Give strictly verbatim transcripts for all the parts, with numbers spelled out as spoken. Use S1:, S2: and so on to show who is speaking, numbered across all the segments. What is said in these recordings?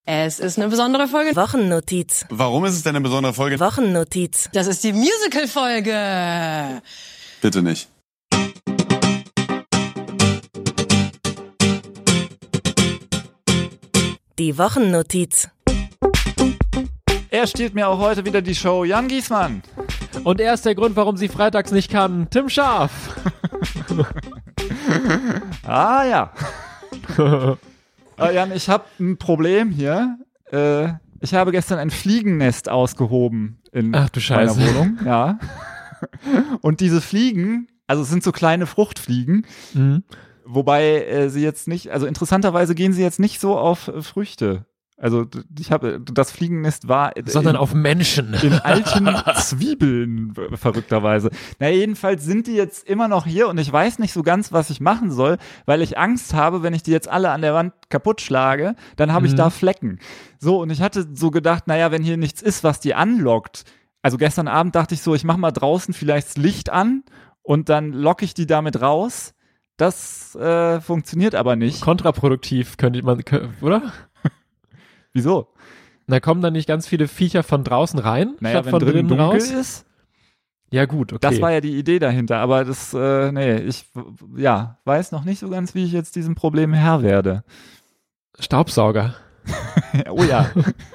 S1: Es ist eine besondere Folge.
S2: Wochennotiz.
S3: Warum ist es denn eine besondere Folge?
S2: Wochennotiz.
S1: Das ist die Musical-Folge.
S3: Bitte nicht.
S2: Die Wochennotiz.
S4: Er stiehlt mir auch heute wieder die Show, Jan Giesmann.
S5: Und er ist der Grund, warum sie freitags nicht kann, Tim Scharf.
S4: Ah ja. äh, Jan, ich habe ein Problem hier. Äh, ich habe gestern ein Fliegennest ausgehoben in
S5: Ach, du Scheiße.
S4: meiner Wohnung. Ja. Und diese Fliegen, also es sind so kleine Fruchtfliegen,
S5: Mhm.
S4: wobei äh, sie jetzt nicht, also interessanterweise gehen sie jetzt nicht so auf äh, Früchte. Also d- ich habe, das Fliegennest war äh,
S5: Sondern
S4: in,
S5: auf Menschen.
S4: in alten Zwiebeln, äh, verrückterweise. Na jedenfalls sind die jetzt immer noch hier und ich weiß nicht so ganz, was ich machen soll, weil ich Angst habe, wenn ich die jetzt alle an der Wand kaputt schlage, dann habe ich
S5: Mhm.
S4: da Flecken. So, und ich hatte so gedacht, naja, wenn hier nichts ist, was die anlockt. Also gestern Abend dachte ich so, ich mache mal draußen vielleicht das Licht an und dann locke ich die damit raus. Das äh, funktioniert aber nicht.
S5: Kontraproduktiv, könnte man, kö- oder?
S4: Wieso?
S5: Da kommen dann nicht ganz viele Viecher von draußen rein,
S4: Naja,
S5: statt
S4: wenn
S5: von
S4: drinnen
S5: drinnen
S4: dunkel
S5: raus?
S4: ist.
S5: Ja gut, okay.
S4: Das war ja die Idee dahinter, aber das, äh, nee, ich, ja, weiß noch nicht so ganz, wie ich jetzt diesem Problem Herr werde.
S5: Staubsauger.
S4: Oh ja.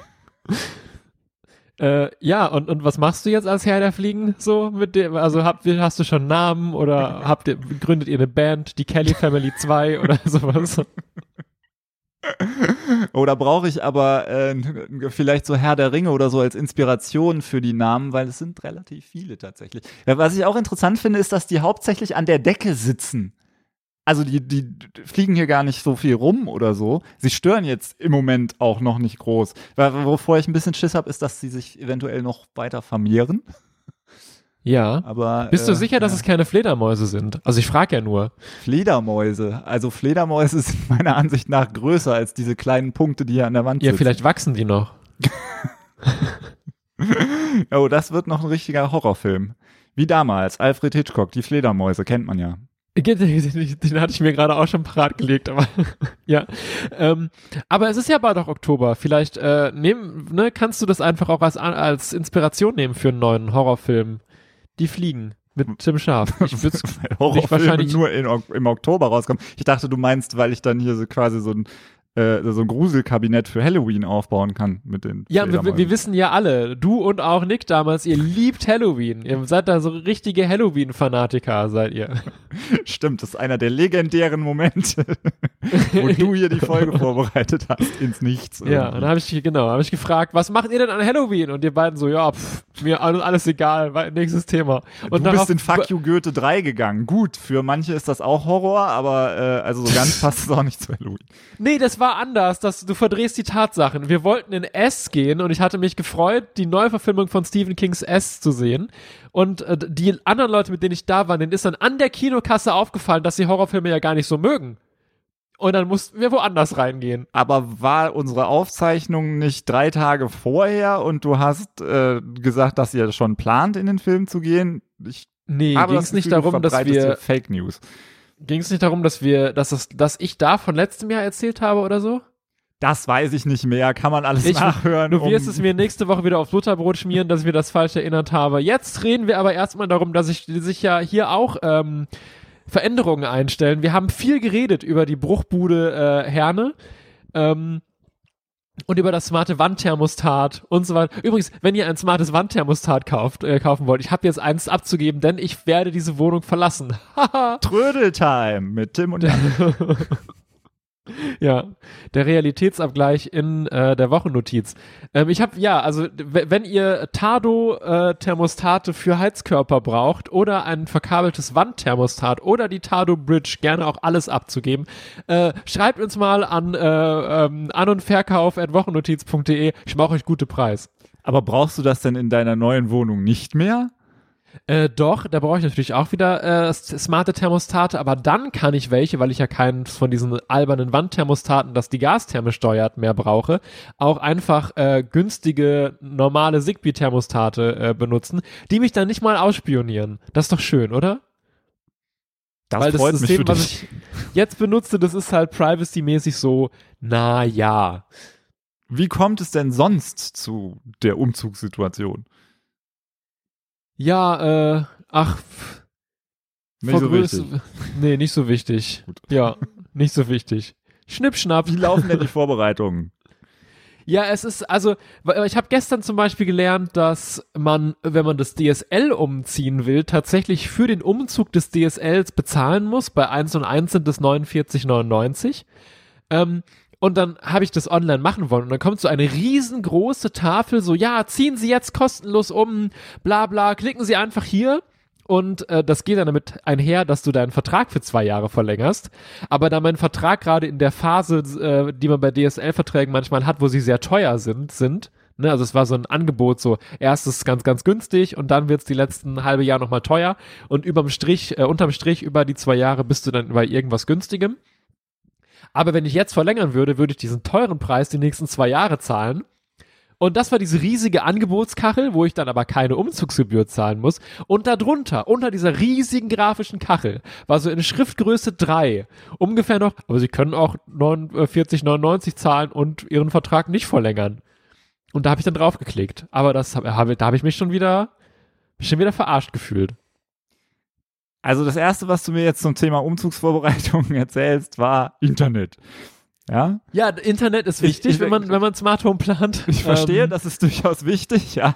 S5: Äh, ja, und, und was machst du jetzt als Herr der Fliegen so mit dem, also habt, ihr- hast du schon einen Namen oder habt ihr, gründet ihr eine Band, die Kelly Family zwei oder sowas?
S4: Oder brauche ich aber äh, vielleicht so Herr der Ringe oder so als Inspiration für die Namen, weil es sind relativ viele tatsächlich. Ja, was ich auch interessant finde, ist, dass die hauptsächlich an der Decke sitzen. Also die, die fliegen hier gar nicht so viel rum oder so. Sie stören jetzt im Moment auch noch nicht groß. Weil, wovor ich ein bisschen Schiss habe, ist, dass sie sich eventuell noch weiter vermehren.
S5: Ja.
S4: Aber
S5: Bist du
S4: äh,
S5: sicher, dass
S4: ja.
S5: es keine Fledermäuse sind? Also ich frage ja nur.
S4: Fledermäuse. Also Fledermäuse sind meiner Ansicht nach größer als diese kleinen Punkte, die hier an der Wand
S5: Ja,
S4: sitzen.
S5: vielleicht wachsen die noch.
S4: Oh, das wird noch ein richtiger Horrorfilm. Wie damals, Alfred Hitchcock, die Fledermäuse, kennt man ja.
S5: Den, den hatte ich mir gerade auch schon parat gelegt, aber ja. Ähm, aber es ist ja bald auch Oktober. Vielleicht äh, nehm, ne, kannst du das einfach auch als, als Inspiration nehmen für einen neuen Horrorfilm. Die Fliegen mit Tim Scharf. Ich würd's
S4: Weil
S5: nicht
S4: Horrorfilme
S5: wahrscheinlich.
S4: nur in, Ok- im Oktober rauskommen. Ich dachte, du meinst, weil ich dann hier so quasi so ein, äh, so ein Gruselkabinett für Halloween aufbauen kann mit den
S5: Ja, wir,
S4: Fledermäusen.
S5: wir wissen ja alle, du und auch Nick damals, ihr liebt Halloween. Ihr seid da so richtige Halloween-Fanatiker, seid ihr.
S4: Stimmt, das ist einer der legendären Momente, wo du hier die Folge vorbereitet hast, ins Nichts.
S5: Ja,
S4: irgendwie.
S5: und dann habe ich, genau, habe ich gefragt, was macht ihr denn an Halloween? Und ihr beiden so, ja, pff, mir alles, alles egal, wei- nächstes Thema. Und
S4: du
S5: darauf-
S4: bist in Fuck You Goethe drei gegangen. Gut, für manche ist das auch Horror, aber äh, also so ganz passt es auch nicht zu Halloween.
S5: Nee, das war anders, das, du verdrehst die Tatsachen. Wir wollten in S gehen und ich hatte mich gefreut, die Neuverfilmung von Stephen Kings S zu sehen. Und äh, die anderen Leute, mit denen ich da war, denen ist dann an der Kinokasse aufgefallen, dass sie Horrorfilme ja gar nicht so mögen. Und dann mussten wir woanders reingehen.
S4: Aber war unsere Aufzeichnung nicht drei Tage vorher und du hast äh, gesagt, dass ihr schon plant, in den Film zu gehen? Ich
S5: Nee,
S4: habe
S5: ging
S4: das
S5: es nicht
S4: Gefühl, du
S5: darum, dass
S4: verbreitest hier
S5: wir,
S4: Fake News.
S5: ging es nicht darum, dass wir, dass es, dass ich da von letztem Jahr erzählt habe oder so?
S4: Das weiß ich nicht mehr. Kann man alles
S5: Ich-
S4: nachhören.
S5: Du wirst
S4: um-
S5: es mir nächste Woche wieder aufs Butterbrot schmieren, dass ich mir das falsch erinnert habe. Jetzt reden wir aber erstmal darum, dass ich sich ja hier auch ähm, Veränderungen einstellen. Wir haben viel geredet über die Bruchbude äh, Herne ähm, und über das smarte Wandthermostat und so weiter. Übrigens, wenn ihr ein smartes Wandthermostat kauft, äh, kaufen wollt, ich habe jetzt eins abzugeben, denn ich werde diese Wohnung verlassen. Haha.
S4: Trödeltime mit Tim und Jan.
S5: Ja, der Realitätsabgleich in äh, der Wochennotiz. Ähm, ich habe, ja, also w- wenn ihr Tado-Thermostate für Heizkörper braucht oder ein verkabeltes Wandthermostat oder die Tado Bridge, gerne auch alles abzugeben, äh, schreibt uns mal an äh, ähm, an und verkauf at wochennotiz punkt de. Ich mache euch gute Preis.
S4: Aber brauchst du das denn in deiner neuen Wohnung nicht mehr?
S5: Äh, doch, da brauche ich natürlich auch wieder äh, s- smarte Thermostate, aber dann kann ich welche, weil ich ja keinen von diesen albernen Wandthermostaten, das die Gastherme steuert, mehr brauche, auch einfach äh, günstige, normale Zigbee-Thermostate äh, benutzen, die mich dann nicht mal ausspionieren. Das ist doch schön, oder?
S4: Das
S5: weil das
S4: freut
S5: System,
S4: mich für
S5: was
S4: dich.
S5: ich jetzt benutze, das ist halt privacy-mäßig so, na ja.
S4: Wie kommt es denn sonst zu der Umzugssituation?
S5: Ja, äh, ach, pff,
S4: Nicht so
S5: vergröß-
S4: wichtig.
S5: Nee, nicht so wichtig.
S4: Gut.
S5: Ja, nicht so wichtig. Schnippschnapp.
S4: Wie laufen denn die Vorbereitungen?
S5: Ja, es ist, also, weil ich habe gestern zum Beispiel gelernt, dass man, wenn man das D S L umziehen will, tatsächlich für den Umzug des D S Ls bezahlen muss. Bei eins und eins sind das neunundvierzig neunundneunzig. Ähm, und dann habe ich das online machen wollen. Und dann kommt so eine riesengroße Tafel, so, ja, ziehen Sie jetzt kostenlos um, bla bla, klicken Sie einfach hier. Und äh, das geht dann damit einher, dass du deinen Vertrag für zwei Jahre verlängerst. Aber da mein Vertrag gerade in der Phase, äh, die man bei D S L-Verträgen manchmal hat, wo sie sehr teuer sind, sind, ne, also es war so ein Angebot, so erstes ganz, ganz günstig und dann wird's die letzten halbe Jahr nochmal teuer und überm Strich, äh, unterm Strich über die zwei Jahre bist du dann bei irgendwas Günstigem. Aber wenn ich jetzt verlängern würde, würde ich diesen teuren Preis die nächsten zwei Jahre zahlen. Und das war diese riesige Angebotskachel, wo ich dann aber keine Umzugsgebühr zahlen muss. Und darunter, unter dieser riesigen grafischen Kachel, war so in Schriftgröße drei ungefähr noch, aber Sie können auch neunundvierzig neunundneunzig zahlen und Ihren Vertrag nicht verlängern. Und da habe ich dann drauf geklickt. Aber das hab, hab, da habe ich mich schon wieder, schon wieder verarscht gefühlt.
S4: Also das Erste, was du mir jetzt zum Thema Umzugsvorbereitungen erzählst, war Internet. Ja?
S5: Ja, Internet ist wichtig,
S4: Ich- ich-
S5: wenn man wenn man Smart Home plant.
S4: Ich verstehe,
S5: Ähm,
S4: das ist durchaus wichtig, ja.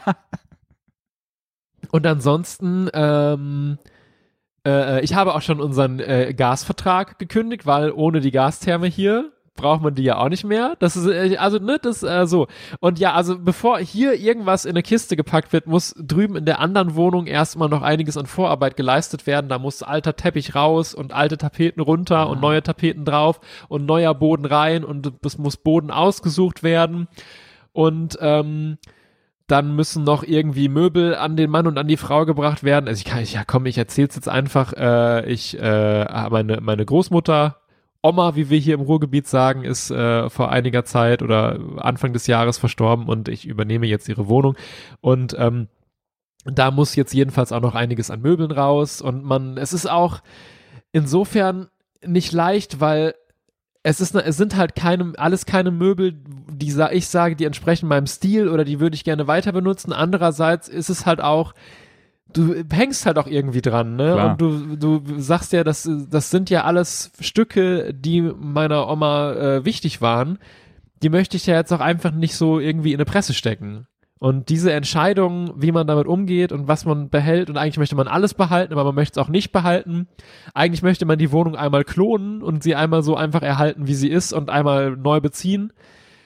S5: Und ansonsten, ähm, äh, ich habe auch schon unseren äh, Gasvertrag gekündigt, weil ohne die Gastherme hier braucht man die ja auch nicht mehr. Das ist, äh, also, ne, das äh, so. Und ja, also bevor hier irgendwas in eine Kiste gepackt wird, muss drüben in der anderen Wohnung erstmal noch einiges an Vorarbeit geleistet werden. Da muss alter Teppich raus und alte Tapeten runter
S4: Ah.
S5: und neue Tapeten drauf und neuer Boden rein und es muss Boden ausgesucht werden. Und, ähm, dann müssen noch irgendwie Möbel an den Mann und an die Frau gebracht werden. Also ich kann, ja komm, ich erzähl's jetzt einfach. Äh, ich, äh, meine, meine Großmutter, Oma, wie wir hier im Ruhrgebiet sagen, ist äh, vor einiger Zeit oder Anfang des Jahres verstorben und ich übernehme jetzt ihre Wohnung. Und ähm, da muss jetzt jedenfalls auch noch einiges an Möbeln raus. Und man, es ist auch insofern nicht leicht, weil es ist, es sind halt keine, alles keine Möbel, die sa- ich sage, die entsprechen meinem Stil oder die würde ich gerne weiter benutzen. Andererseits ist es halt auch, du hängst halt auch irgendwie dran, ne?
S4: Klar.
S5: Und du, du sagst ja, das, das sind ja alles Stücke, die meiner Oma äh, wichtig waren. Die möchte ich ja jetzt auch einfach nicht so irgendwie in eine Presse stecken. Und diese Entscheidung, wie man damit umgeht und was man behält, und eigentlich möchte man alles behalten, aber man möchte es auch nicht behalten. Eigentlich möchte man die Wohnung einmal klonen und sie einmal so einfach erhalten, wie sie ist und einmal neu beziehen.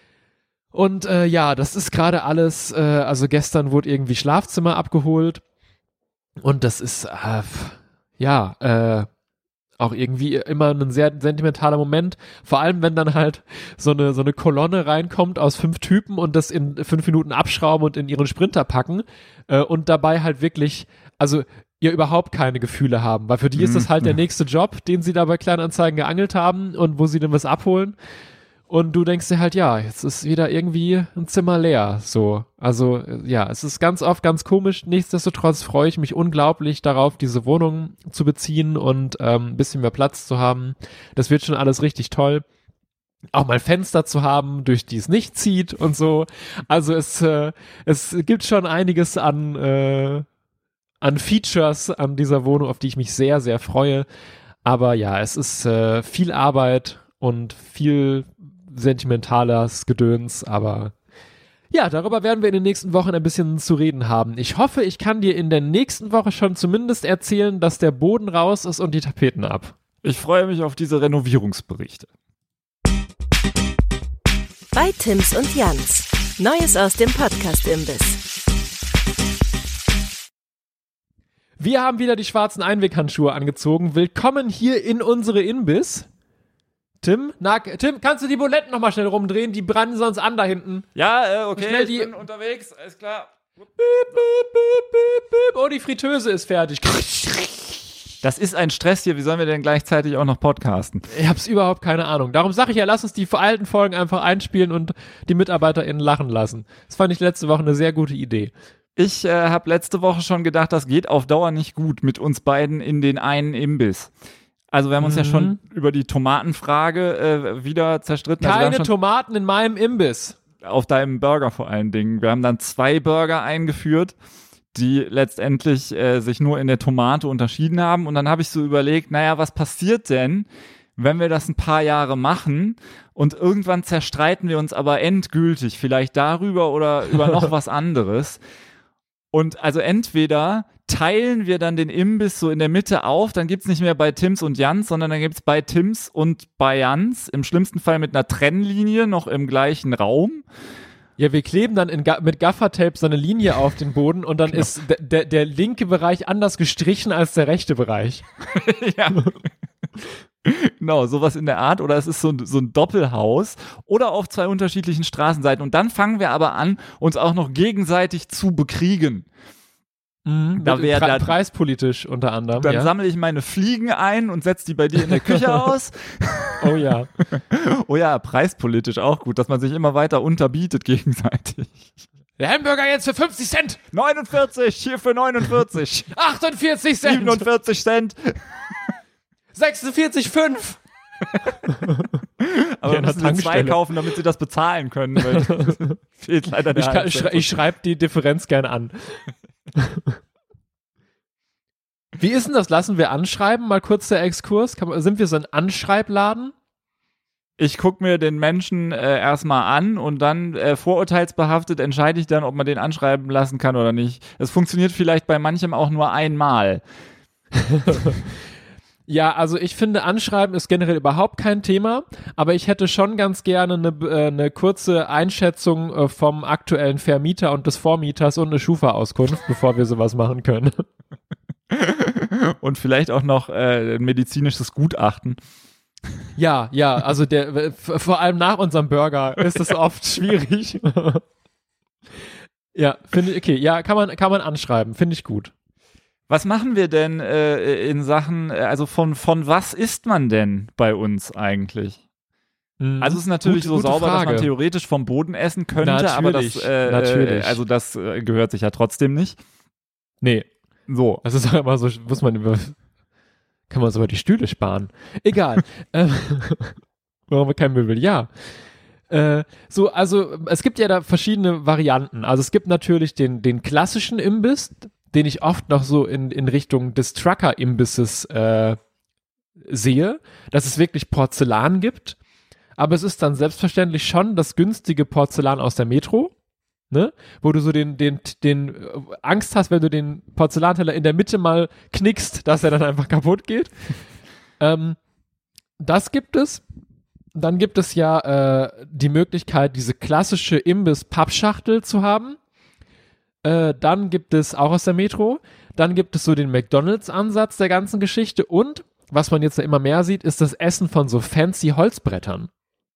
S5: Und äh, ja, das ist gerade alles, äh, also gestern wurde irgendwie Schlafzimmer abgeholt und das ist, äh, ja, äh, auch irgendwie immer ein sehr sentimentaler Moment, vor allem wenn dann halt so eine so eine Kolonne reinkommt aus fünf Typen und das in fünf Minuten abschrauben und in ihren Sprinter packen äh, und dabei halt wirklich, also ihr überhaupt keine Gefühle haben, weil für die ist das halt der nächste Job, den sie da bei Kleinanzeigen geangelt haben und wo sie dann was abholen. Und du denkst dir halt, ja, jetzt ist wieder irgendwie ein Zimmer leer, so. Also, ja, es ist ganz oft ganz komisch. Nichtsdestotrotz freue ich mich unglaublich darauf, diese Wohnung zu beziehen und ähm, ein bisschen mehr Platz zu haben. Das wird schon alles richtig toll. Auch mal Fenster zu haben, durch die es nicht zieht und so. Also es, äh, es gibt schon einiges an, äh, an Features an dieser Wohnung, auf die ich mich sehr, sehr freue. Aber ja, es ist äh, viel Arbeit und viel sentimentales Gedöns, aber ja, darüber werden wir in den nächsten Wochen ein bisschen zu reden haben. Ich hoffe, ich kann dir in der nächsten Woche schon zumindest erzählen, dass der Boden raus ist und die Tapeten ab.
S4: Ich freue mich auf diese Renovierungsberichte.
S2: Bei Tims und Jans. Neues aus dem Podcast-Imbiss.
S5: Wir haben wieder die schwarzen Einweghandschuhe angezogen. Willkommen hier in unsere Imbiss. Tim, na, Tim, kannst du die Buletten nochmal schnell rumdrehen? Die brennen sonst an da hinten.
S4: Ja, äh, okay,
S5: Schnell
S4: ich
S5: die-
S4: bin unterwegs, alles klar.
S5: Bip, bip, bip, bip, bip. Oh, die Fritteuse ist fertig.
S4: Das ist ein Stress hier, wie sollen wir denn gleichzeitig auch noch podcasten?
S5: Ich hab's überhaupt keine Ahnung. Darum sage ich ja, lass uns die alten Folgen einfach einspielen und die MitarbeiterInnen lachen lassen. Das fand ich letzte Woche eine sehr gute Idee.
S4: Ich äh, habe letzte Woche schon gedacht, das geht auf Dauer nicht gut mit uns beiden in den einen Imbiss. Also wir haben uns
S5: Mhm.
S4: ja schon über die Tomatenfrage äh, wieder zerstritten. Also wir
S5: Keine
S4: haben schon,
S5: Tomaten in meinem Imbiss.
S4: auf deinem Burger vor allen Dingen. Wir haben dann zwei Burger eingeführt, die letztendlich äh, sich nur in der Tomate unterschieden haben. Und dann habe ich so überlegt, naja, was passiert denn, wenn wir das ein paar Jahre machen und irgendwann zerstreiten wir uns aber endgültig, vielleicht darüber oder über noch was anderes. Und also entweder teilen wir dann den Imbiss so in der Mitte auf, dann gibt's nicht mehr bei Tims und Jans, sondern dann gibt's bei Tims und bei Jans, im schlimmsten Fall mit einer Trennlinie noch im gleichen Raum.
S5: Ja, wir kleben dann in Ga- mit Gaffertape so eine Linie auf den Boden und dann
S4: Genau.
S5: ist d- der, der linke Bereich anders gestrichen als der rechte Bereich.
S4: Ja. Genau, sowas in der Art. Oder es ist so ein, so ein Doppelhaus oder auf zwei unterschiedlichen Straßenseiten. Und dann fangen wir aber an, uns auch noch gegenseitig zu bekriegen.
S5: Mhm,
S4: Da wär
S5: Pre-
S4: dann-
S5: preispolitisch unter anderem.
S4: Dann
S5: ja.
S4: sammle ich meine Fliegen ein und setze die bei dir in der Küche aus.
S5: Oh ja.
S4: Oh ja, preispolitisch auch gut, dass man sich immer weiter unterbietet gegenseitig.
S5: Der Hamburger jetzt für fünfzig Cent,
S4: neunundvierzig, hier für neunundvierzig.
S5: achtundvierzig Cent,
S4: siebenundvierzig Cent.
S5: sechsundvierzig Komma fünf.
S4: Aber
S5: Ja,
S4: wir müssen
S5: an der
S4: sie zwei
S5: Tankstelle.
S4: kaufen, damit sie das bezahlen können. Weil fehlt leider der
S5: Ich, kann- ich,
S4: halbe
S5: schrei- ich schreibe die Differenz gerne an. Wie ist denn das? Lassen wir anschreiben? Mal kurz der Exkurs. Kann man, sind wir so ein Anschreibladen?
S4: Ich gucke mir den Menschen äh, erstmal an und dann äh, vorurteilsbehaftet entscheide ich dann, ob man den anschreiben lassen kann oder nicht. Es funktioniert vielleicht bei manchem auch nur einmal.
S5: Ja, also ich finde, Anschreiben ist generell überhaupt kein Thema, aber ich hätte schon ganz gerne eine, äh, eine kurze Einschätzung äh, vom aktuellen Vermieter und des Vormieters und eine Schufa-Auskunft, bevor wir sowas machen können.
S4: Und vielleicht auch noch äh, ein medizinisches Gutachten.
S5: Ja, ja, also der äh, f- vor allem nach unserem Burger ist es oft schwierig. Ja, finde ich, okay, ja, kann man, kann man anschreiben, finde ich gut.
S4: Was machen wir denn äh, in Sachen, äh, also von, von was isst man denn bei uns eigentlich?
S5: Mhm.
S4: Also es ist natürlich
S5: Gute-
S4: so
S5: gute
S4: sauber, dass man
S5: Frage.
S4: theoretisch vom Boden essen könnte, aber das,
S5: Natürlich,
S4: äh,
S5: natürlich.
S4: Äh, also das äh, gehört sich ja trotzdem nicht.
S5: Nee,
S4: So.
S5: das ist auch immer so, muss man über, kann man uns über die Stühle sparen. Egal. ähm, warum wir kein Möbel? Ja. Äh, so, also es gibt ja da verschiedene Varianten. Also es gibt natürlich den, den klassischen Imbiss, den ich oft noch so in, in Richtung des Trucker-Imbisses äh, sehe, dass es wirklich Porzellan gibt. Aber es ist dann selbstverständlich schon das günstige Porzellan aus der Metro. Ne? Wo du so den, den, den äh, Angst hast, wenn du den Porzellanteller in der Mitte mal knickst, dass er dann einfach kaputt geht. ähm, das gibt es. Dann gibt es ja äh, die Möglichkeit, diese klassische Imbiss-Pappschachtel zu haben. Äh, dann gibt es auch aus der Metro. Dann gibt es so den McDonalds-Ansatz der ganzen Geschichte. Und, was man jetzt ja immer mehr sieht, ist das Essen von so fancy Holzbrettern.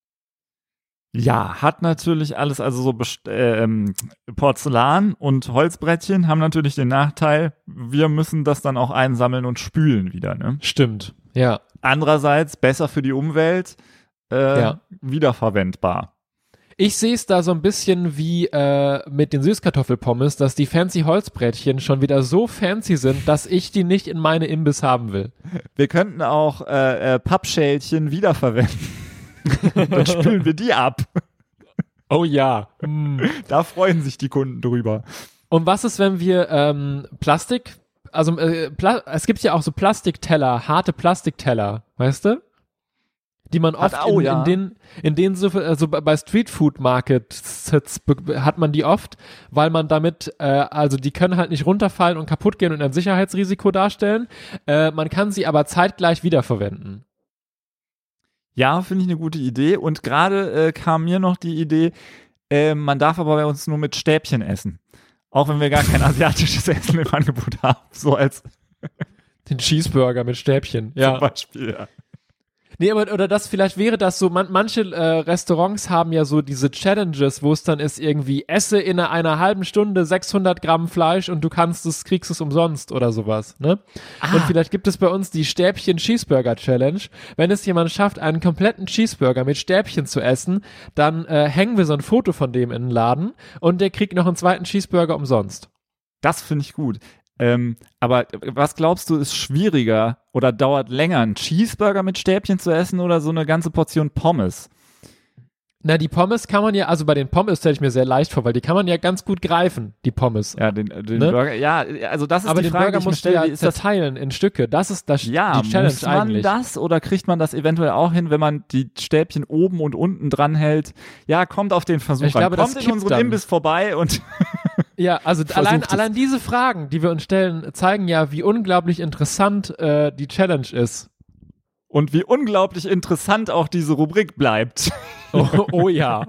S4: Ja, hat natürlich alles, also so Best- äh, ähm, Porzellan und Holzbrettchen haben natürlich den Nachteil, wir müssen das dann auch einsammeln und spülen wieder, ne?
S5: Stimmt. Ja.
S4: Andererseits besser für die Umwelt, äh,
S5: Ja.
S4: wiederverwendbar.
S5: Ich sehe es da so ein bisschen wie äh, mit den Süßkartoffelpommes, dass die fancy Holzbrettchen schon wieder so fancy sind, dass ich die nicht in meine Imbiss haben will.
S4: Wir könnten auch äh, äh, Pappschälchen wiederverwenden. Dann spülen wir die ab.
S5: Oh ja. Hm.
S4: Da freuen sich die Kunden drüber.
S5: Und was ist, wenn wir ähm, Plastik, also äh, Pla- es gibt ja auch so Plastikteller, harte Plastikteller, weißt du? Die man
S4: Hat-
S5: oft
S4: oh,
S5: in,
S4: ja.
S5: in den, in denen so, also bei Streetfood Markets be- hat man die oft, weil man damit, äh, also die können halt nicht runterfallen und kaputt gehen und ein Sicherheitsrisiko darstellen. Äh, man kann sie aber zeitgleich wiederverwenden.
S4: Ja, finde ich eine gute Idee. Und gerade äh, kam mir noch die Idee, äh, man darf aber bei uns nur mit Stäbchen essen. Auch wenn wir gar kein asiatisches Essen im Angebot haben. So als
S5: Den Cheeseburger mit Stäbchen. Ja.
S4: zum Beispiel. Ja.
S5: Nee, aber oder das, vielleicht wäre das so, man, manche äh, Restaurants haben ja so diese Challenges, wo es dann ist irgendwie, esse in einer, einer halben Stunde sechshundert Gramm Fleisch und du kannst es, kriegst es umsonst oder sowas, ne?
S4: Ah.
S5: Und vielleicht gibt es bei uns die Stäbchen Cheeseburger Challenge. Wenn es jemand schafft, einen kompletten Cheeseburger mit Stäbchen zu essen, dann äh, hängen wir so ein Foto von dem in den Laden und der kriegt noch einen zweiten Cheeseburger umsonst.
S4: Das finde ich gut. Ähm, aber was glaubst du, ist schwieriger oder dauert länger, einen Cheeseburger mit Stäbchen zu essen oder so eine ganze Portion Pommes?
S5: Na, die Pommes kann man ja, also bei den Pommes stelle ich mir sehr leicht vor, weil die kann man ja ganz gut greifen, die Pommes.
S4: Ja, den, den
S5: Ne?
S4: Burger, ja, also das ist
S5: Aber
S4: die
S5: den
S4: Frage,
S5: Burger
S4: die ich mir
S5: musst du
S4: stelle,
S5: ja
S4: wie ist das?
S5: zerteilen in Stücke. Das ist das,
S4: Ja,
S5: die Challenge
S4: muss man
S5: eigentlich.
S4: das oder kriegt man das eventuell auch hin, wenn man die Stäbchen oben und unten dran hält? Ja, kommt auf den Versuch
S5: Ich
S4: an.
S5: glaube, das
S4: Kommt in
S5: kippt
S4: unseren
S5: dann.
S4: Imbiss vorbei und
S5: Ja, also allein,
S4: es.
S5: allein diese Fragen, die wir uns stellen, zeigen ja, wie unglaublich interessant äh, die Challenge ist.
S4: und wie unglaublich interessant auch diese Rubrik bleibt.
S5: Oh, oh ja.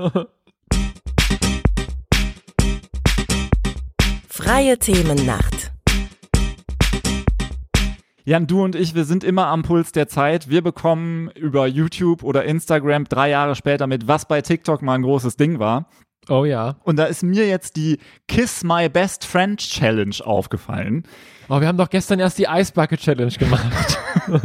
S2: Freie Themennacht.
S4: Jan, du und ich, wir sind immer am Puls der Zeit. Wir bekommen über YouTube oder Instagram drei Jahre später mit, was bei TikTok mal ein großes Ding war.
S5: Oh ja.
S4: Und da ist mir jetzt die Kiss My Best Friend Challenge aufgefallen.
S5: Oh, wir haben doch gestern erst die Ice Bucket Challenge gemacht.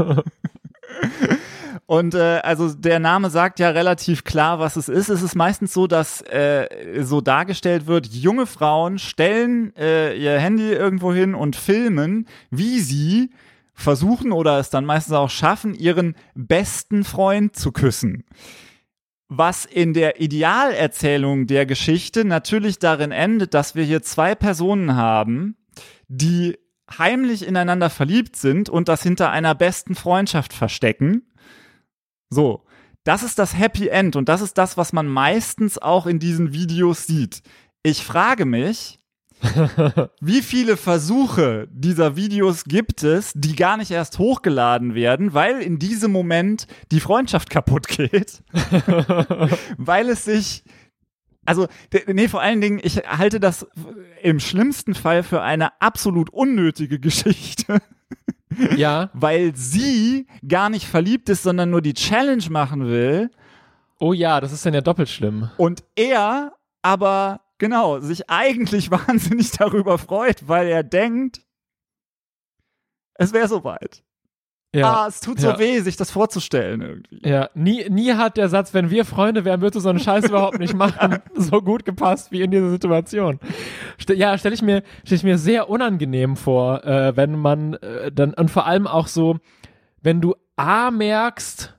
S4: Und äh, also der Name sagt ja relativ klar, was es ist. Es ist meistens so, dass äh, so dargestellt wird, junge Frauen stellen äh, ihr Handy irgendwo hin und filmen, wie sie versuchen oder es dann meistens auch schaffen, ihren besten Freund zu küssen. Was in der Idealerzählung der Geschichte natürlich darin endet, dass wir hier zwei Personen haben, die heimlich ineinander verliebt sind und das hinter einer besten Freundschaft verstecken. So, das ist das Happy End und das ist das, was man meistens auch in diesen Videos sieht. Ich frage mich, wie viele Versuche dieser Videos gibt es, die gar nicht erst hochgeladen werden, weil in diesem Moment die Freundschaft kaputt geht, weil es sich, also, nee, vor allen Dingen, ich halte das im schlimmsten Fall für eine absolut unnötige Geschichte.
S5: Ja.
S4: Weil sie gar nicht verliebt ist, sondern nur die Challenge machen will.
S5: Oh ja, das ist dann ja doppelt schlimm.
S4: Und er aber, genau, sich eigentlich wahnsinnig darüber freut, weil er denkt, es wäre soweit.
S5: Ja.
S4: Ah, es tut so
S5: Ja.
S4: weh, sich das vorzustellen irgendwie.
S5: Ja, nie, nie hat der Satz, wenn wir Freunde wären, würdest du so einen Scheiß überhaupt nicht machen, so gut gepasst wie in dieser Situation. Ste- ja, stelle ich mir, stell ich mir sehr unangenehm vor, äh, wenn man äh, dann, und vor allem auch so, wenn du A merkst,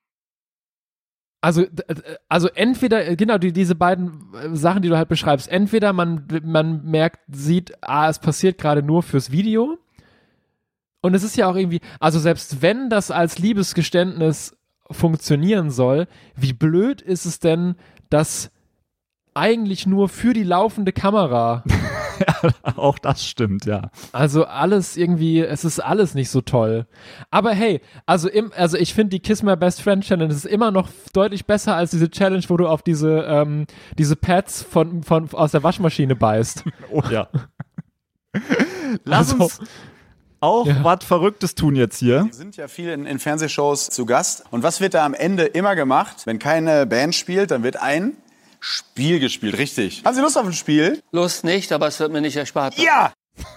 S5: also, d- d- also entweder, äh, genau, die, diese beiden äh, Sachen, die du halt beschreibst, entweder man, man merkt, sieht, ah, es passiert gerade nur fürs Video. Und es ist ja auch irgendwie, also selbst wenn das als Liebesgeständnis funktionieren soll, wie blöd ist es denn, dass eigentlich nur für die laufende Kamera,
S4: Auch das stimmt, ja.
S5: also alles irgendwie, es ist alles nicht so toll. Aber hey, also, im, also ich finde die Kiss My Best Friend Challenge ist immer noch deutlich besser als diese Challenge, wo du auf diese, ähm, diese Pads von, von, aus der Waschmaschine beißt.
S4: Oh ja. Lass
S5: Also-
S4: uns auch
S5: Ja.
S4: was Verrücktes tun jetzt hier.
S3: Wir sind ja viel in, in Fernsehshows zu Gast. Und was wird da am Ende immer gemacht? Wenn keine Band spielt, dann wird ein Spiel gespielt. Richtig. Haben Sie Lust auf ein Spiel?
S6: Lust nicht, aber es wird mir nicht erspart.
S3: Ja!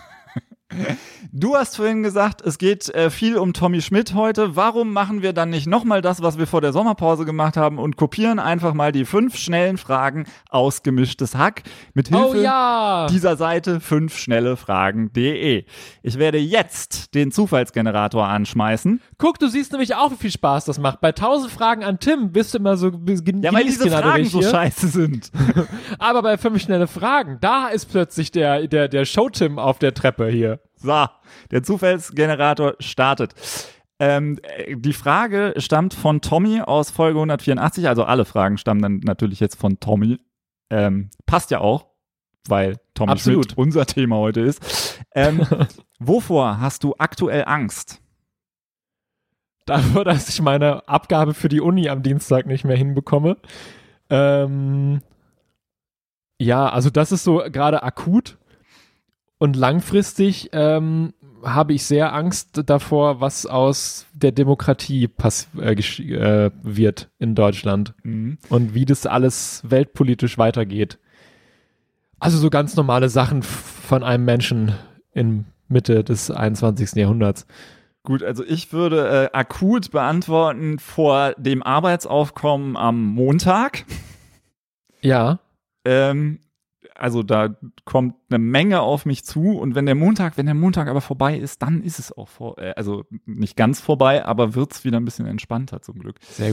S4: Du hast vorhin gesagt, es geht äh, viel um Tommy Schmidt heute. Warum machen wir dann nicht nochmal das, was wir vor der Sommerpause gemacht haben und kopieren einfach mal die fünf schnellen Fragen aus Gemischtes Hack mit Hilfe
S5: Oh ja!
S4: dieser Seite fünf schnelle Fragen punkt de. Ich werde jetzt den Zufallsgenerator anschmeißen.
S5: Guck, du siehst nämlich auch, wie viel Spaß das macht. Bei tausend Fragen an Tim bist du immer so gen-
S4: Ja, weil diese Fragen
S5: genießgenadelig
S4: so
S5: hier.
S4: scheiße sind.
S5: Aber bei fünf schnelle Fragen, da ist plötzlich der, der, der Show-Tim auf der Treppe hier.
S4: So, der Zufallsgenerator startet. Ähm, äh, die Frage stammt von Tommy aus Folge hundertvierundachtzig, also alle Fragen stammen dann natürlich jetzt von Tommy. Ähm, passt ja auch, weil Tommy
S5: Absolut.
S4: Schmidt unser Thema heute ist. Ähm, wovor hast du aktuell Angst?
S5: Dafür, dass ich meine Abgabe für die Uni am Dienstag nicht mehr hinbekomme. Ähm, ja, also das ist so gerade akut. Und langfristig ähm, habe ich sehr Angst davor, was aus der Demokratie pass äh, gesch- äh, wird in Deutschland
S4: Mhm.
S5: und wie das alles weltpolitisch weitergeht. Also so ganz normale Sachen f- von einem Menschen in Mitte des einundzwanzigsten Jahrhunderts.
S4: Gut, also ich würde äh, akut beantworten vor dem Arbeitsaufkommen am Montag.
S5: Ja,
S4: Ähm, also da kommt eine Menge auf mich zu und wenn der Montag, wenn der Montag aber vorbei ist, dann ist es auch vor, äh, also nicht ganz vorbei, aber wird's wieder ein bisschen entspannter zum Glück.
S5: sehr gut.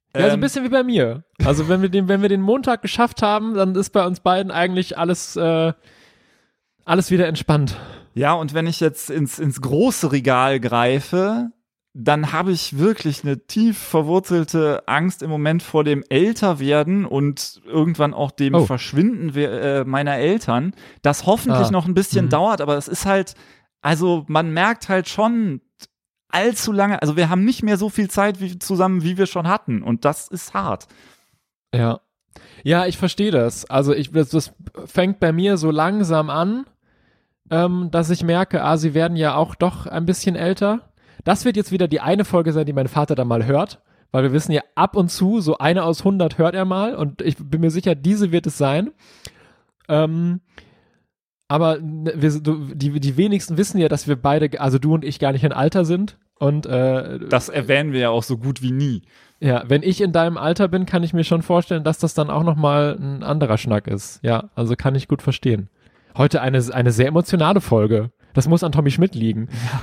S5: Ja, so ein
S4: Ähm,
S5: bisschen wie bei mir. Also wenn wir den, wenn wir den Montag geschafft haben, dann ist bei uns beiden eigentlich alles, äh, alles wieder entspannt.
S4: Ja, und wenn ich jetzt ins, ins große Regal greife, dann habe ich wirklich eine tief verwurzelte Angst im Moment vor dem Älterwerden und irgendwann auch dem
S5: Oh.
S4: Verschwinden we- äh, meiner Eltern, das hoffentlich
S5: Ah.
S4: noch ein bisschen
S5: Mhm.
S4: dauert, aber es ist halt, also man merkt halt schon allzu lange, also wir haben nicht mehr so viel Zeit wie, zusammen, wie wir schon hatten und das ist hart.
S5: Ja. Ja, ich verstehe das. Also ich, das, das fängt bei mir so langsam an, ähm, dass ich merke, ah, sie werden ja auch doch ein bisschen älter. Das wird jetzt wieder die eine Folge sein, die mein Vater dann mal hört, weil wir wissen ja ab und zu, so eine aus hundert hört er mal und ich bin mir sicher, diese wird es sein. Ähm, aber ne, wir, du, die, die wenigsten wissen ja, dass wir beide, also du und ich, gar nicht in Alter sind und äh,
S4: Das erwähnen wir ja auch so gut wie nie.
S5: ja, wenn ich in deinem Alter bin, kann ich mir schon vorstellen, dass das dann auch nochmal ein anderer Schnack ist. Ja, also kann ich gut verstehen. Heute eine, eine sehr emotionale Folge. Das muss an Tommy Schmidt liegen.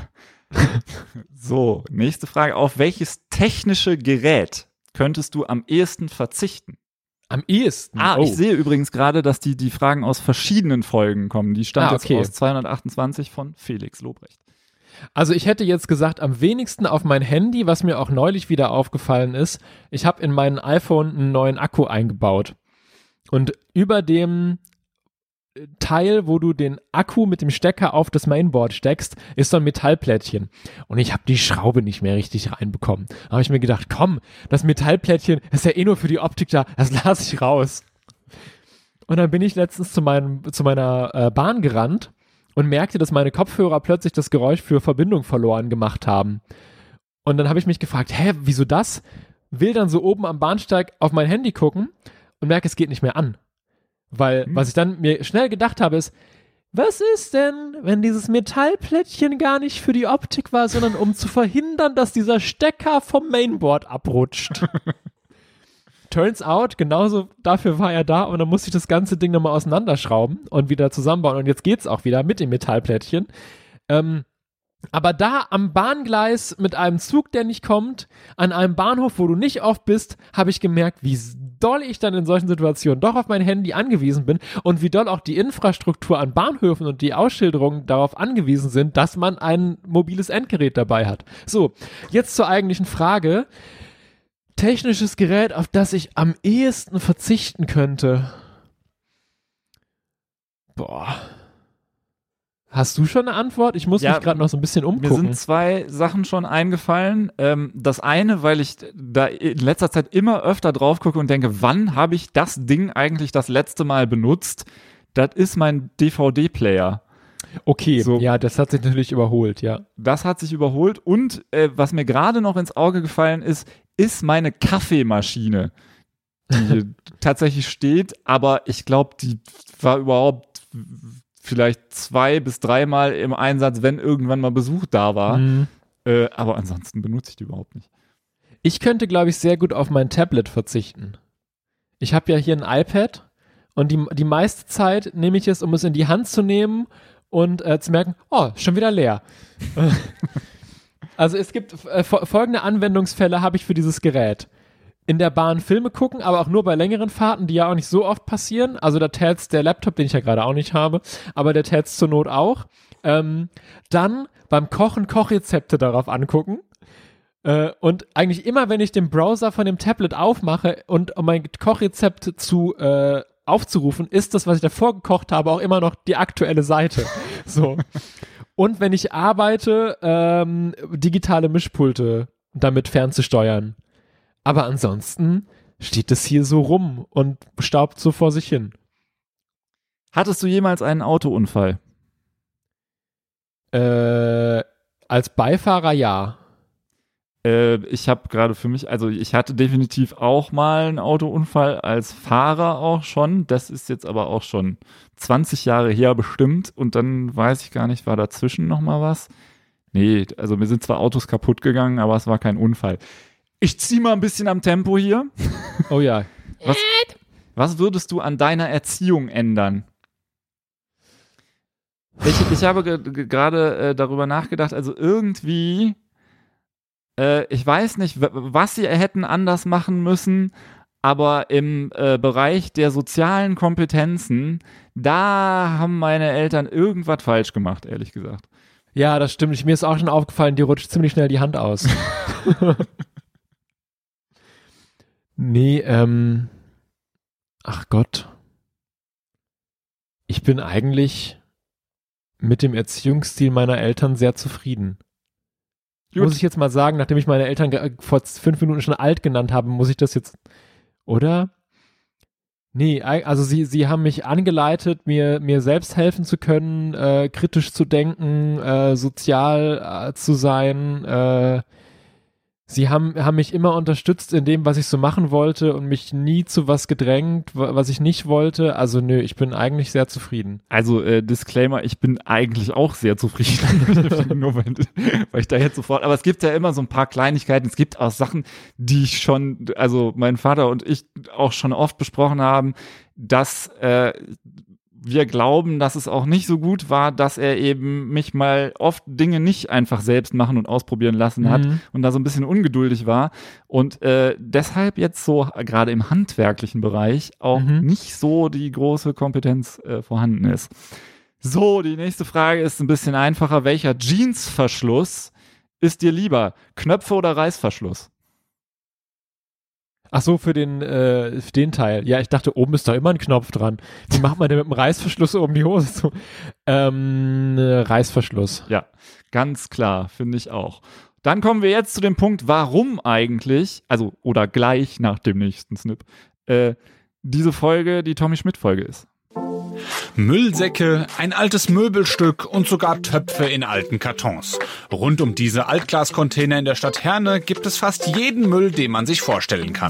S4: So, nächste Frage. Auf welches technische Gerät könntest du am ehesten verzichten?
S5: Am ehesten.
S4: Ah,
S5: oh.
S4: ich sehe übrigens gerade, dass die, die Fragen aus verschiedenen Folgen kommen. Die stammt
S5: Ah,
S4: jetzt
S5: okay.
S4: aus zweihundertachtundzwanzig von Felix Lobrecht.
S5: Also ich hätte jetzt gesagt, am wenigsten auf mein Handy, was mir auch neulich wieder aufgefallen ist. Ich habe in meinen iPhone einen neuen Akku eingebaut. Und über dem Teil, wo du den Akku mit dem Stecker auf das Mainboard steckst, ist so ein Metallplättchen. Und ich habe die Schraube nicht mehr richtig reinbekommen. Da habe ich mir gedacht, komm, das Metallplättchen ist ja eh nur für die Optik da, das lasse ich raus. Und dann bin ich letztens zu, meinem, zu meiner äh, Bahn gerannt und merkte, dass meine Kopfhörer plötzlich das Geräusch für Verbindung verloren gemacht haben. Und dann habe ich mich gefragt, hä, wieso das? Will dann so oben am Bahnsteig auf mein Handy gucken und merke, es geht nicht mehr an. Weil,
S4: Hm.
S5: was ich dann mir schnell gedacht habe, ist, was ist denn, wenn dieses Metallplättchen gar nicht für die Optik war, sondern um zu verhindern, dass dieser Stecker vom Mainboard abrutscht? Turns out, genauso dafür war er da und dann musste ich das ganze Ding nochmal auseinanderschrauben und wieder zusammenbauen und jetzt geht's auch wieder mit dem Metallplättchen. Ähm, aber da am Bahngleis mit einem Zug, der nicht kommt, an einem Bahnhof, wo du nicht oft bist, habe ich gemerkt, wie doll ich dann in solchen Situationen doch auf mein Handy angewiesen bin und wie doll auch die Infrastruktur an Bahnhöfen und die Ausschilderungen darauf angewiesen sind, dass man ein mobiles Endgerät dabei hat. So, jetzt zur eigentlichen Frage. Technisches Gerät, auf das ich am ehesten verzichten könnte. Boah. Hast du schon eine Antwort? Ich muss
S4: Ja,
S5: mich gerade noch so ein bisschen
S4: Mir
S5: umgucken.
S4: sind zwei Sachen schon eingefallen. Ähm, das eine, weil ich da in letzter Zeit immer öfter drauf gucke und denke, wann habe ich das Ding eigentlich das letzte Mal benutzt? Das ist mein D V D-Player.
S5: Okay,
S4: So.
S5: ja, das hat sich natürlich überholt, ja.
S4: Das hat sich überholt. Und äh, was mir gerade noch ins Auge gefallen ist, ist meine Kaffeemaschine, die tatsächlich steht, aber ich glaube, die war überhaupt vielleicht zwei bis dreimal im Einsatz, wenn irgendwann mal Besuch da war.
S5: Mhm.
S4: Äh, aber ansonsten benutze ich die überhaupt nicht.
S5: Ich könnte, glaube ich, sehr gut auf mein Tablet verzichten. Ich habe ja hier ein iPad und die, die meiste Zeit nehme ich es, um es in die Hand zu nehmen und äh, zu merken, oh, schon wieder leer. Also es gibt äh, fo- folgende Anwendungsfälle habe ich für dieses Gerät. In der Bahn Filme gucken, aber auch nur bei längeren Fahrten, die ja auch nicht so oft passieren. Also da tät's der Laptop, den ich ja gerade auch nicht habe, aber der tät's zur Not auch. Ähm, dann beim Kochen Kochrezepte darauf angucken. Äh, und eigentlich immer, wenn ich den Browser von dem Tablet aufmache und um mein Kochrezept zu äh, aufzurufen, ist das, was ich davor gekocht habe, auch immer noch die aktuelle Seite. So. Und wenn ich arbeite, ähm, digitale Mischpulte damit fernzusteuern. Aber ansonsten steht es hier so rum und staubt so vor sich hin.
S4: Hattest du jemals einen Autounfall?
S5: Äh, als Beifahrer ja.
S4: Äh, ich habe gerade für mich, also ich hatte definitiv auch mal einen Autounfall, als Fahrer auch schon. Das ist jetzt aber auch schon zwanzig Jahre her bestimmt. Und dann weiß ich gar nicht, war dazwischen noch mal was? Nee, also mir sind zwar Autos kaputt gegangen, aber es war kein Unfall. Ich zieh mal ein bisschen am Tempo hier.
S5: Oh ja.
S4: Was, was würdest du an deiner Erziehung ändern? Ich, ich habe ge- ge- gerade äh, darüber nachgedacht, also irgendwie Äh, ich weiß nicht, w- was sie hätten anders machen müssen, aber im äh, Bereich der sozialen Kompetenzen, da haben meine Eltern irgendwas falsch gemacht, ehrlich gesagt.
S5: Ja, das stimmt. Ich, mir ist auch schon aufgefallen, die rutscht ziemlich schnell die Hand aus. Nee, ähm, ach Gott. Ich bin eigentlich mit dem Erziehungsstil meiner Eltern sehr zufrieden.
S4: Gut.
S5: Muss ich jetzt mal sagen, nachdem ich meine Eltern ge- vor fünf Minuten schon alt genannt habe, muss ich das jetzt, oder? Nee, ei- also sie, sie haben mich angeleitet, mir, mir selbst helfen zu können, äh, kritisch zu denken, äh, sozial äh, zu sein, äh, Sie haben, haben mich immer unterstützt in dem, was ich so machen wollte und mich nie zu was gedrängt, wa- was ich nicht wollte. Also nö, ich bin eigentlich sehr zufrieden.
S4: Also äh, Disclaimer, ich bin eigentlich auch sehr zufrieden. Nur weil, weil ich da jetzt sofort, aber es gibt ja immer so ein paar Kleinigkeiten. Es gibt auch Sachen, die ich schon, also mein Vater und ich auch schon oft besprochen haben, dass äh, wir glauben, dass es auch nicht so gut war, dass er eben mich mal oft Dinge nicht einfach selbst machen und ausprobieren lassen hat
S5: Mhm.
S4: und da so ein bisschen ungeduldig war und äh, deshalb jetzt so gerade im handwerklichen Bereich auch
S5: Mhm.
S4: nicht so die große Kompetenz äh, vorhanden ist. So, die nächste Frage ist ein bisschen einfacher. Welcher Jeansverschluss ist dir lieber? Knöpfe oder Reißverschluss?
S5: Ach so, für den, äh, für den Teil. Ja, ich dachte, oben ist doch immer ein Knopf dran. Wie macht man denn mit dem Reißverschluss oben die Hose zu? Ähm, äh, Reißverschluss.
S4: Ja, ganz klar, finde ich auch. Dann kommen wir jetzt zu dem Punkt, warum eigentlich, also oder gleich nach dem nächsten Snip, äh, diese Folge die Tommy Schmidt-Folge ist.
S7: Müllsäcke, ein altes Möbelstück und sogar Töpfe in alten Kartons. Rund um diese Altglascontainer in der Stadt Herne gibt es fast jeden Müll, den man sich vorstellen kann.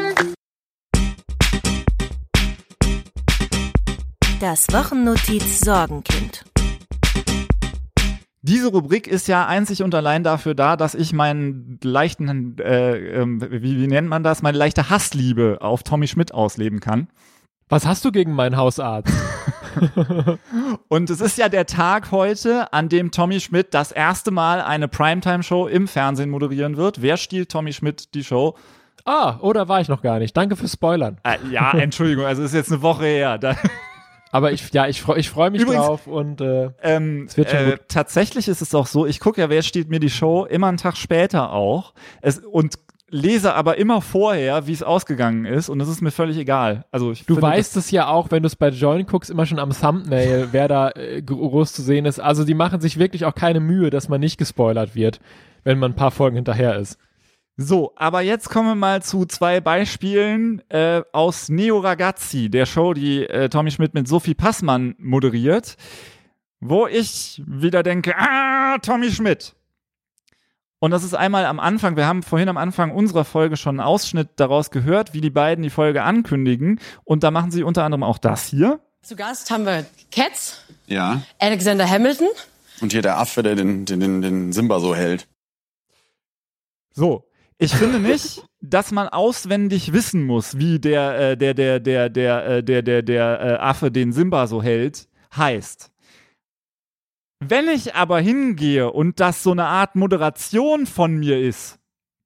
S2: Das Wochennotiz Sorgenkind.
S4: Diese Rubrik ist ja einzig und allein dafür da, dass ich meinen leichten, äh, ähm, wie, wie nennt man das, meine leichte Hassliebe auf Tommy Schmidt ausleben kann.
S5: Was hast du gegen meinen Hausarzt?
S4: Und es ist ja der Tag heute, an dem Tommy Schmidt das erste Mal eine Primetime-Show im Fernsehen moderieren wird. Wer stiehlt Tommy Schmidt die Show?
S5: Ah, oder war ich noch gar nicht. Danke fürs Spoilern.
S4: Äh, ja, Entschuldigung, also ist jetzt eine Woche her. Da,
S5: Aber ich, ja, ich freue ich freu mich
S4: Übrigens,
S5: drauf und äh,
S4: ähm,
S5: Es wird schon
S4: äh,
S5: gut.
S4: tatsächlich ist es auch so, ich gucke ja, wer stiehlt mir die Show, immer einen Tag später auch. Es, und lese aber immer vorher, wie es ausgegangen ist, und es ist mir völlig egal. Also ich
S5: du
S4: finde,
S5: weißt es ja auch, wenn du es bei Join guckst, immer schon am Thumbnail, wer da äh, groß zu sehen ist. Also die machen sich wirklich auch keine Mühe, dass man nicht gespoilert wird, wenn man ein paar Folgen hinterher ist.
S4: So, aber jetzt kommen wir mal zu zwei Beispielen äh, aus Neo Ragazzi, der Show, die äh, Tommy Schmidt mit Sophie Passmann moderiert, wo ich wieder denke, ah, Tommy Schmidt. Und das ist einmal am Anfang, wir haben vorhin am Anfang unserer Folge schon einen Ausschnitt daraus gehört, wie die beiden die Folge ankündigen. Und da machen sie unter anderem auch das hier.
S1: Zu Gast haben wir Cats,
S3: Ja.
S1: Alexander Hamilton.
S3: Und hier der Affe, der den, den, den, den Simba so hält.
S4: So, ich finde nicht, dass man auswendig wissen muss, wie der, äh, der, der, der, der, äh, der, der, der äh, Affe den Simba so hält, heißt. Wenn ich aber hingehe und das so eine Art Moderation von mir ist,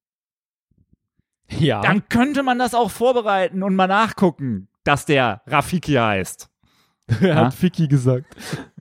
S5: Ja.
S4: dann könnte man das auch vorbereiten und mal nachgucken, dass der Rafiki heißt.
S5: Er hat Ficky gesagt.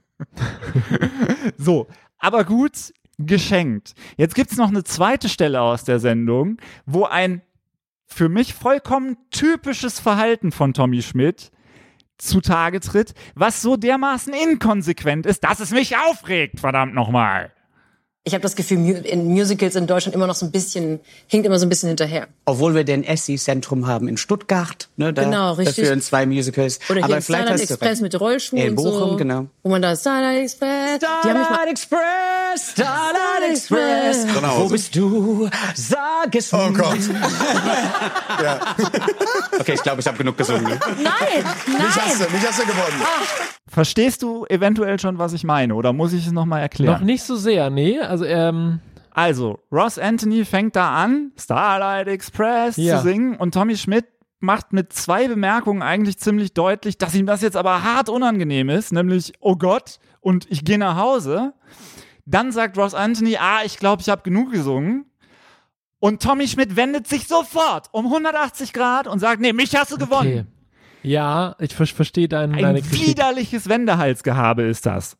S4: So, aber gut, geschenkt. Jetzt gibt's noch eine zweite Stelle aus der Sendung, wo ein für mich vollkommen typisches Verhalten von Tommy Schmidt zutage tritt, was so dermaßen inkonsequent ist, dass es mich aufregt, verdammt nochmal.
S1: Ich habe das Gefühl, Mu- in Musicals in Deutschland immer noch so ein bisschen, hinkt immer so ein bisschen hinterher.
S8: Obwohl wir den Essie-Zentrum haben in Stuttgart, ne, da,
S1: Genau, richtig.
S8: dafür in zwei Musicals.
S1: Oder hier
S8: Aber
S1: im
S8: vielleicht
S1: Starlight
S8: hast du
S1: Express
S8: recht.
S1: mit Rollschuhen
S8: In
S1: und
S8: Bochum,
S1: so.
S8: genau.
S1: Wo man da Starlight Express. Die haben mich mal,
S8: Express, Starlight Express,
S3: Donnerhausen.
S8: wo bist du? Sag es mir.
S3: Oh Gott. ja.
S8: Okay, ich glaube, ich habe genug gesungen.
S1: nein,
S3: Mich hast
S1: nein.
S3: du, mich hast du gewonnen.
S4: Verstehst du eventuell schon, was ich meine, oder muss ich es nochmal erklären?
S5: Noch nicht so sehr, nee. Also, ähm,
S4: Also, Ross Anthony fängt da an, Starlight Express
S5: Ja.
S4: zu singen, und Tommy Schmidt macht mit zwei Bemerkungen eigentlich ziemlich deutlich, dass ihm das jetzt aber hart unangenehm ist, nämlich, oh Gott, und ich gehe nach Hause. Dann sagt Ross Anthony, ah, ich glaube, ich habe genug gesungen. Und Tommy Schmidt wendet sich sofort um hundertachtzig Grad und sagt, nee, mich hast du gewonnen.
S5: Okay. Ja, ich ver- verstehe dein,
S4: Ein
S5: deine Kritik.
S4: widerliches Wendehalsgehabe ist das.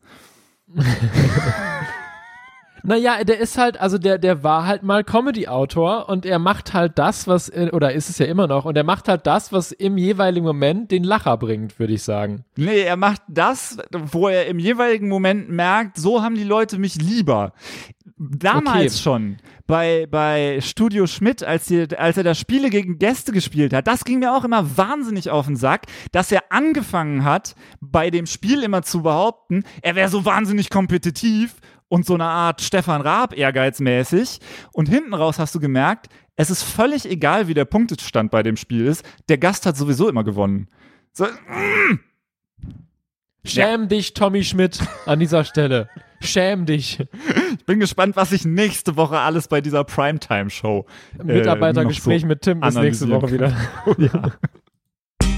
S5: Naja, der ist halt, also der, der war halt mal Comedy-Autor und er macht halt das, was, oder ist es ja immer noch, und er macht halt das, was im jeweiligen Moment den Lacher bringt, würde ich sagen.
S4: Nee, er macht das, wo er im jeweiligen Moment merkt, so haben die Leute mich lieber. Damals
S5: Okay.
S4: schon, bei, bei Studio Schmidt, als, die, als er da Spiele gegen Gäste gespielt hat, das ging mir auch immer wahnsinnig auf den Sack, dass er angefangen hat, bei dem Spiel immer zu behaupten, er wäre so wahnsinnig kompetitiv und so eine Art Stefan Raab ehrgeizmäßig. Und hinten raus hast du gemerkt, es ist völlig egal, wie der Punktestand bei dem Spiel ist. Der Gast hat sowieso immer gewonnen. So, mm.
S5: Schäm
S4: Ja.
S5: dich, Tommy Schmidt, an dieser Stelle. Schäm dich.
S4: Ich bin gespannt, was ich nächste Woche alles bei dieser Primetime-Show äh,
S5: Mitarbeitergespräch
S4: noch so
S5: mit Tim ist nächste
S4: analysieren
S5: Woche wieder.
S4: kann. Ja.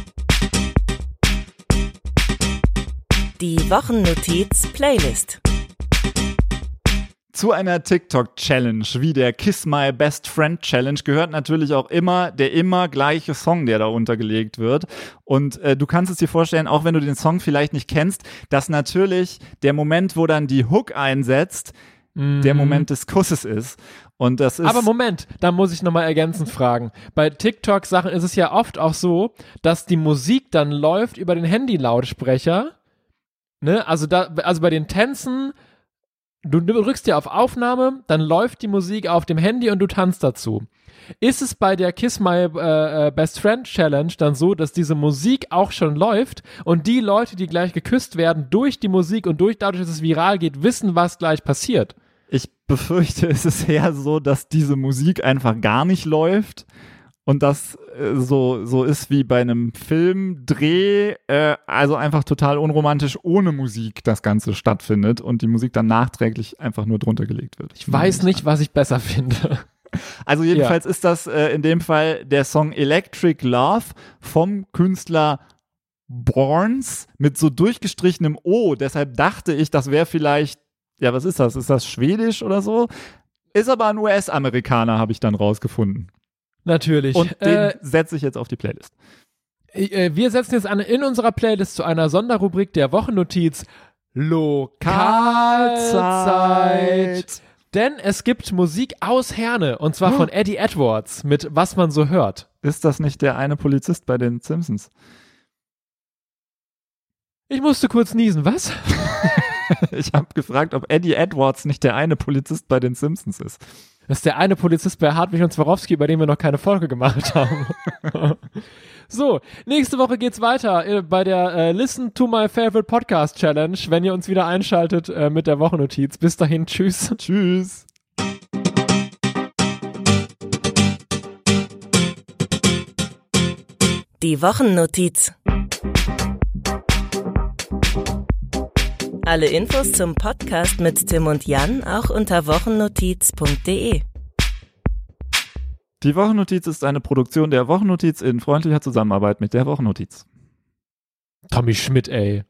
S2: Die Wochennotiz-Playlist.
S4: Zu einer TikTok-Challenge wie der Kiss My Best Friend Challenge gehört natürlich auch immer der immer gleiche Song, der da untergelegt wird. Und äh, du kannst es dir vorstellen, auch wenn du den Song vielleicht nicht kennst, dass natürlich der Moment, wo dann die Hook einsetzt,
S5: Mhm.
S4: der Moment des Kusses ist. Und das ist
S5: Aber Moment, da muss ich nochmal ergänzend fragen. Bei TikTok-Sachen ist es ja oft auch so, dass die Musik dann läuft über den Handy-Lautsprecher. Ne? Also, da, also bei den Tänzen, du drückst ja auf Aufnahme, dann läuft die Musik auf dem Handy und du tanzt dazu. Ist es bei der Kiss My äh, Best Friend Challenge dann so, dass diese Musik auch schon läuft und die Leute, die gleich geküsst werden, durch die Musik und durch dadurch, dass es viral geht, wissen, was gleich passiert?
S4: Ich befürchte, es ist eher so, dass diese Musik einfach gar nicht läuft und das äh, so, so ist wie bei einem Filmdreh, äh, also einfach total unromantisch ohne Musik das Ganze stattfindet und die Musik dann nachträglich einfach nur drunter gelegt wird.
S5: Ich weiß nicht, was ich besser finde.
S4: Also jedenfalls ja. ist das äh, in dem Fall der Song Electric Love vom Künstler Borns mit so durchgestrichenem O. Deshalb dachte ich, das wäre vielleicht, ja, was ist das? Ist das Schwedisch oder so? Ist aber ein U S-Amerikaner, habe ich dann rausgefunden.
S5: Natürlich.
S4: Und den
S5: äh,
S4: setze ich jetzt auf die Playlist.
S5: äh, wir setzen jetzt an, in unserer Playlist zu einer Sonderrubrik der Wochennotiz Lokalzeit. Denn es gibt Musik aus Herne, und zwar von Eddie Edwards mit Was man so hört.
S4: Ist das nicht der eine Polizist bei den Simpsons?
S5: Ich musste kurz niesen, was?
S4: Ich habe gefragt, ob Eddie Edwards nicht der eine Polizist bei den Simpsons ist.
S5: Das ist der eine Polizist bei Hartwig und Swarovski, bei dem wir noch keine Folge gemacht haben. So, nächste Woche geht's weiter äh, bei der äh, Listen to My Favorite Podcast Challenge, wenn ihr uns wieder einschaltet äh, mit der Wochennotiz. Bis dahin, tschüss.
S4: Tschüss.
S2: Die Wochennotiz. Alle Infos zum Podcast mit Tim und Jan auch unter wochennotiz punkt de.
S4: Die Wochennotiz ist eine Produktion der Wochennotiz in freundlicher Zusammenarbeit mit der Wochennotiz.
S5: Tommy Schmidt, ey.